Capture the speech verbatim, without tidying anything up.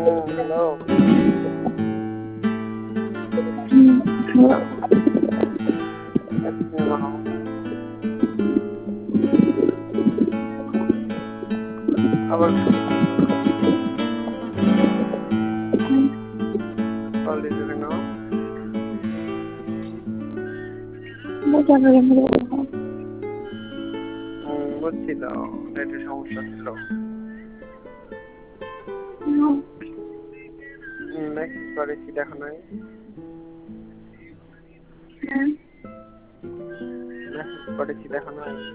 Hello. হুম, hello. আবার হুম। Call দিছো কেন? হুম, বুঝছি তো। নেটের সমস্যা ছিল। হুম। হুম, মেসেজ করেছি দেখো নাই? হ্যাঁ। মেসেজ করেছি দেখো নাই?